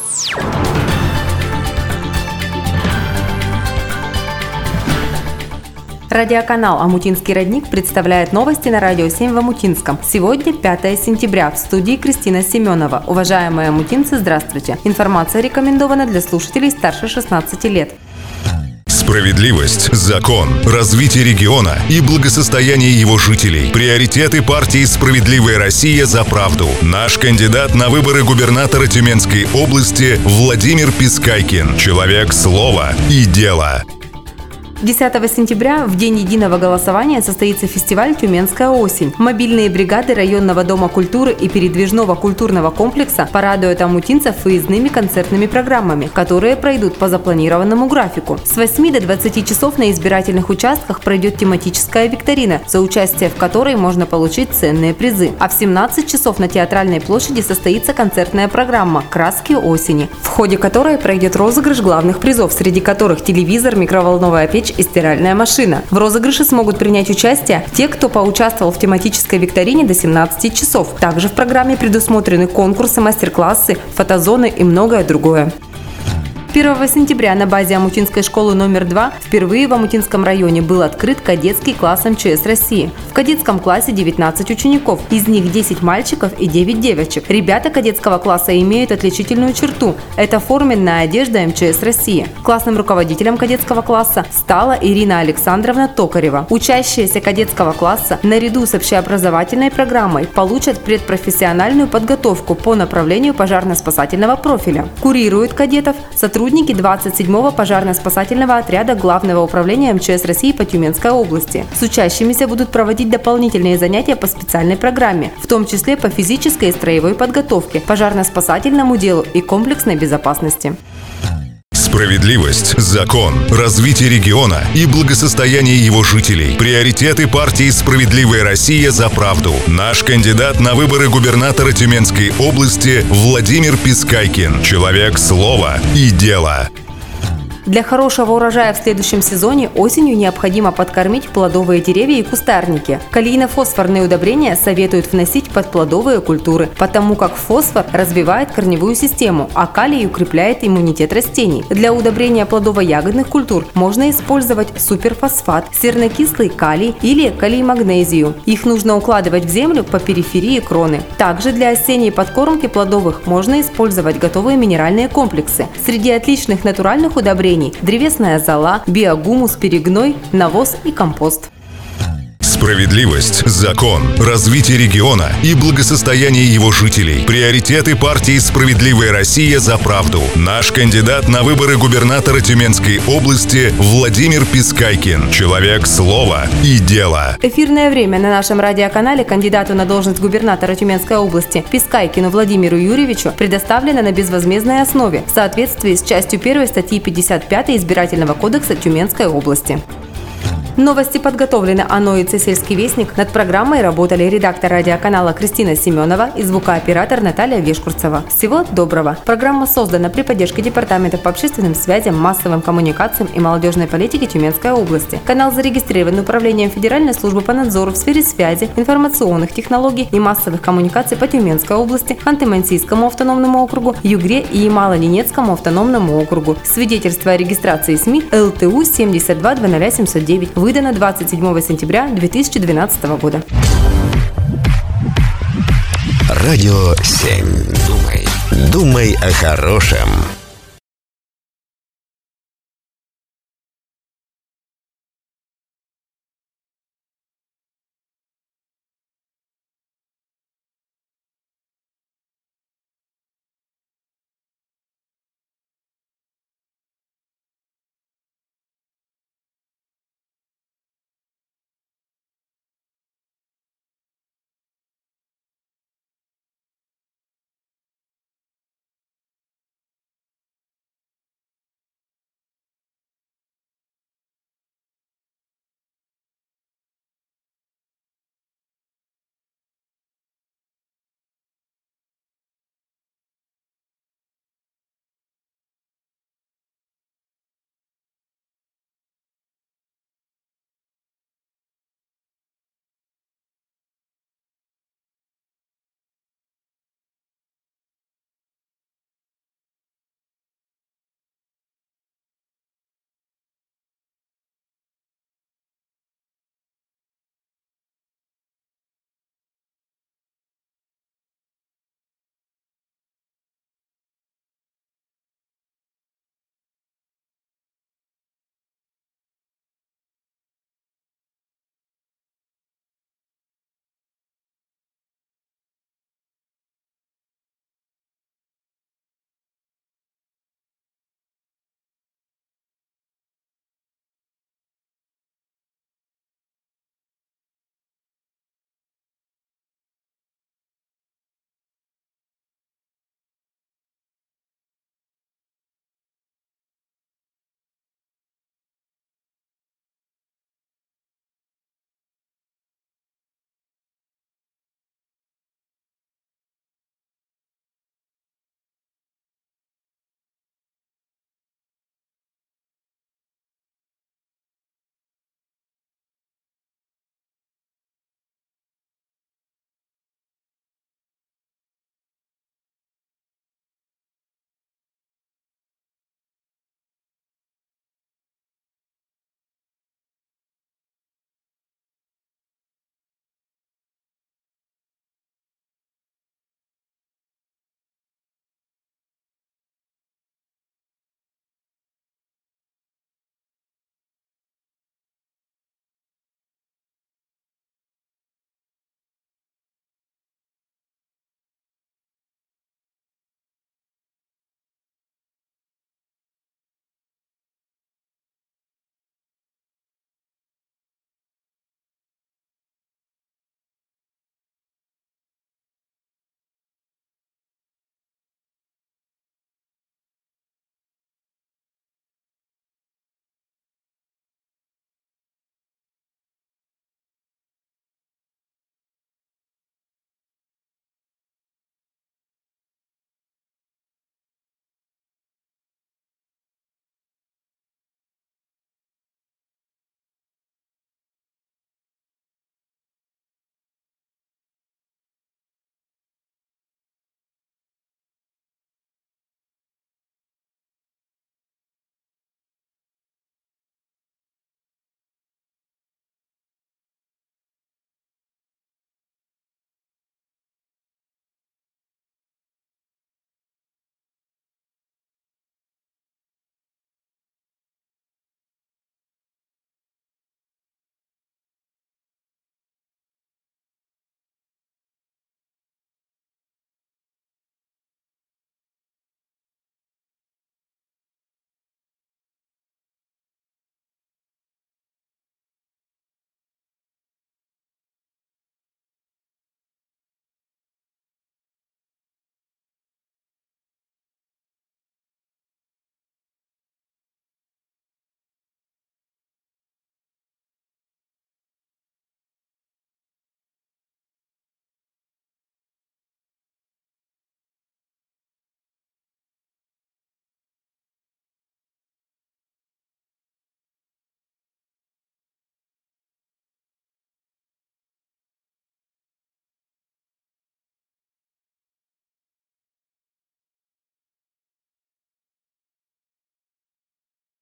Радиоканал «Омутинский родник» представляет новости на Радио 7 в Омутинском. Сегодня 5 сентября. В студии Кристина Семенова. Уважаемые омутинцы, здравствуйте. Информация рекомендована для слушателей старше 16 лет. Справедливость, закон, развитие региона и благосостояние его жителей. Приоритеты партии «Справедливая Россия за правду». Наш кандидат на выборы губернатора Тюменской области Владимир Пискайкин. Человек слова и дела. 10 сентября, в день единого голосования, состоится фестиваль «Тюменская осень». Мобильные бригады районного дома культуры и передвижного культурного комплекса порадуют омутинцев выездными концертными программами, которые пройдут по запланированному графику. С 8 до 20 часов на избирательных участках пройдет тематическая викторина, за участие в которой можно получить ценные призы. А в 17 часов на Театральной площади состоится концертная программа «Краски осени», в ходе которой пройдет розыгрыш главных призов, среди которых телевизор, микроволновая печь и стиральная машина. В розыгрыше смогут принять участие те, кто поучаствовал в тематической викторине до 17 часов. Также в программе предусмотрены конкурсы, мастер-классы, фотозоны и многое другое. 1 сентября на базе Омутинской школы номер 2 впервые в Омутинском районе был открыт кадетский класс МЧС России. В кадетском классе 19 учеников, из них 10 мальчиков и 9 девочек. Ребята кадетского класса имеют отличительную черту – это форменная одежда МЧС России. Классным руководителем кадетского класса стала Ирина Александровна Токарева. Учащиеся кадетского класса наряду с общеобразовательной программой получат предпрофессиональную подготовку по направлению пожарно-спасательного профиля. Курируют кадетов сотрудники 27-го пожарно-спасательного отряда Главного управления МЧС России по Тюменской области. С учащимися будут проводить дополнительные занятия по специальной программе, в том числе по физической и строевой подготовке, пожарно-спасательному делу и комплексной безопасности. Справедливость, закон, развитие региона и благосостояние его жителей. Приоритеты партии «Справедливая Россия за правду». Наш кандидат на выборы губернатора Тюменской области Владимир Пискайкин. Человек слова и дела. Для хорошего урожая в следующем сезоне осенью необходимо подкормить плодовые деревья и кустарники. Калийно-фосфорные удобрения советуют вносить под плодовые культуры, потому как фосфор развивает корневую систему, а калий укрепляет иммунитет растений. Для удобрения плодово-ягодных культур можно использовать суперфосфат, сернокислый калий или калий-магнезию. Их нужно укладывать в землю по периферии кроны. Также для осенней подкормки плодовых можно использовать готовые минеральные комплексы. Среди отличных натуральных удобрений древесная зола, биогумус, перегной, навоз и компост. Справедливость, закон, развитие региона и благосостояние его жителей. Приоритеты партии «Справедливая Россия за правду». Наш кандидат на выборы губернатора Тюменской области Владимир Пискайкин. Человек слова и дела. Эфирное время на нашем радиоканале кандидату на должность губернатора Тюменской области Пискайкину Владимиру Юрьевичу предоставлено на безвозмездной основе в соответствии с частью 1 статьи 55 Избирательного кодекса Тюменской области. Новости подготовлены АНОИЦ «Сельский вестник». Над программой работали редактор радиоканала Кристина Семенова и звукооператор Наталья Вешкурцева. Всего доброго. Программа создана при поддержке Департамента по общественным связям, массовым коммуникациям и молодежной политике Тюменской области. Канал зарегистрирован Управлением Федеральной службы по надзору в сфере связи, информационных технологий и массовых коммуникаций по Тюменской области, Ханты-Мансийскому автономному округу, Югре и Ямало-Ненецкому автономному округу. Свидетельство о регистрации СМИ ЛТУ 72-20709. Выдано 27 сентября 2012 года. Радио 7. Думай о хорошем.